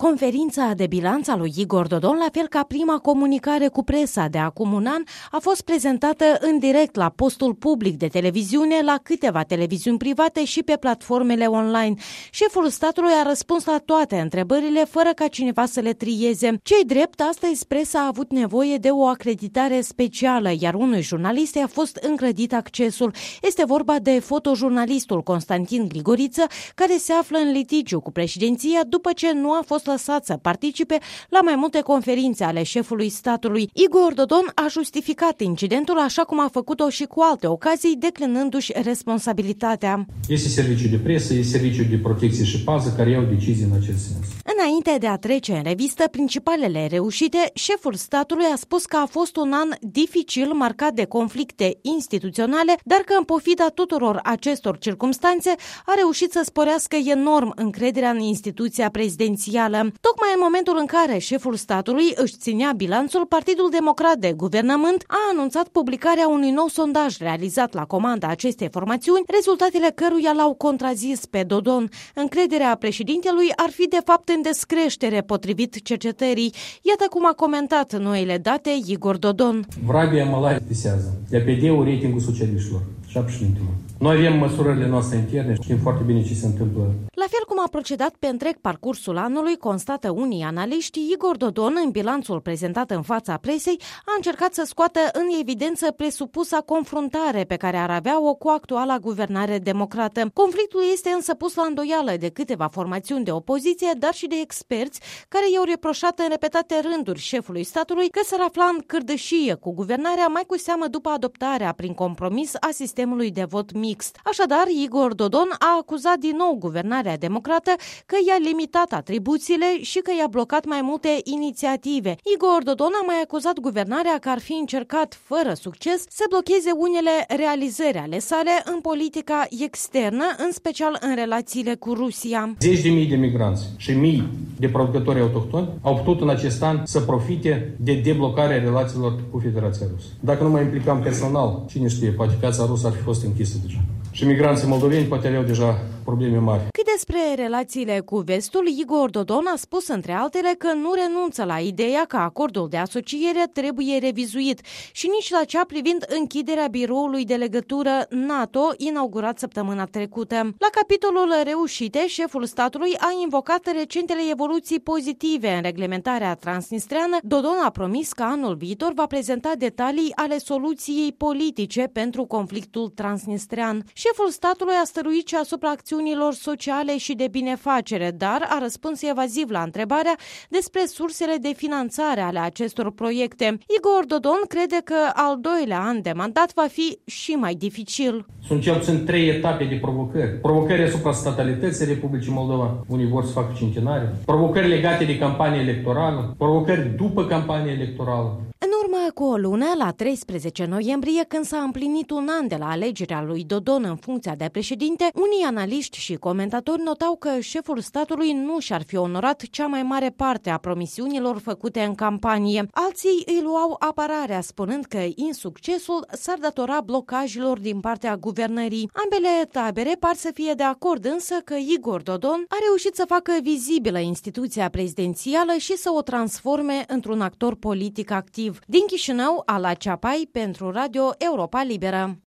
Conferința de bilanț a lui Igor Dodon, la fel ca prima comunicare cu presa de acum un an, a fost prezentată în direct la postul public de televiziune, la câteva televiziuni private și pe platformele online. Șeful statului a răspuns la toate întrebările fără ca cineva să le trieze. Ce-i drept, astăzi presa a avut nevoie de o acreditare specială, iar unui jurnalist i-a fost îngrădit accesul. Este vorba de fotojurnalistul Constantin Grigoriță, care se află în litigiu cu președinția după ce nu a fost lăsat să participe la mai multe conferințe ale șefului statului. Igor Dodon a justificat incidentul așa cum a făcut-o și cu alte ocazii, declinându-și responsabilitatea. Este serviciul de presă, este serviciul de protecție și pază care iau decizii în acest sens. Înainte de a trece în revistă principalele reușite, șeful statului a spus că a fost un an dificil, marcat de conflicte instituționale, dar că în pofida tuturor acestor circumstanțe a reușit să sporească enorm încrederea în instituția prezidențială. Tocmai în momentul în care șeful statului își ținea bilanțul, Partidul Democrat de Guvernământ a anunțat publicarea unui nou sondaj realizat la comanda acestei formațiuni, rezultatele căruia l-au contrazis pe Dodon. Încrederea președintelui ar fi de fapt în descreștere, potrivit cercetării. Iată cum a comentat noile date Igor Dodon. Vrabia mă visează. De-a ratingul socialiștilor și a președintelor. Noi avem măsurările noastre interne, știm foarte bine ce se întâmplă. La fel cum a procedat pe întreg parcursul anului, constată unii analiști, Igor Dodon, în bilanțul prezentat în fața presei, a încercat să scoată în evidență presupusa confruntare pe care ar avea-o cu actuala guvernare democrată. Conflictul este însă pus la îndoială de câteva formațiuni de opoziție, dar și de experți, care i-au reproșat în repetate rânduri șefului statului că s-ar afla în cârdășie cu guvernarea, mai cu seamă după adoptarea prin compromis a sistemului de vot mixt. Așadar, Igor Dodon a acuzat din nou guvernarea democrată că i-a limitat atribuțiile și că i-a blocat mai multe inițiative. Igor Dodon a mai acuzat guvernarea că ar fi încercat, fără succes, să blocheze unele realizări ale sale în politica externă, în special în relațiile cu Rusia. Zeci de mii de migranți și mii de producători autohtoni au putut în acest an să profite de deblocarea relațiilor cu Federația Rusă. Dacă nu mă implicam personal, cine știe, poate piața rusă ar fi fost închisă deja. Și migranții moldoveni poate aveau deja probleme mari. Cât despre relațiile cu vestul, Igor Dodon a spus între altele că nu renunță la ideea că acordul de asociere trebuie revizuit și nici la cea privind închiderea biroului de legătură NATO inaugurat săptămâna trecută. La capitolul reușite, șeful statului a invocat recentele evoluții pozitive în reglementarea transnistreană. Dodon a promis că anul viitor va prezenta detalii ale soluției politice pentru conflictul transnistrean. Șeful statului a stăruit și asupra acțiunilor sociale și de binefacere, dar a răspuns evaziv la întrebarea despre sursele de finanțare ale acestor proiecte. Igor Dodon crede că al doilea an de mandat va fi și mai dificil. Sunt cel puțin 3 etape de provocări. Provocări asupra statalității Republicii Moldova, unii vor să facă centenare. Provocări legate de campanie electorală. Provocări după campanie electorală. În urmă cu o lună, la 13 noiembrie, când s-a împlinit un an de la alegerea lui Dodon în funcția de președinte, unii analiști și comentatori notau că șeful statului nu și-ar fi onorat cea mai mare parte a promisiunilor făcute în campanie. Alții îi luau apărarea, spunând că insuccesul s-ar datora blocajelor din partea guvernării. Ambele tabere par să fie de acord însă că Igor Dodon a reușit să facă vizibilă instituția prezidențială și să o transforme într-un actor politic activ. Din Chișinău, Ala Ceapai, pentru Radio Europa Liberă.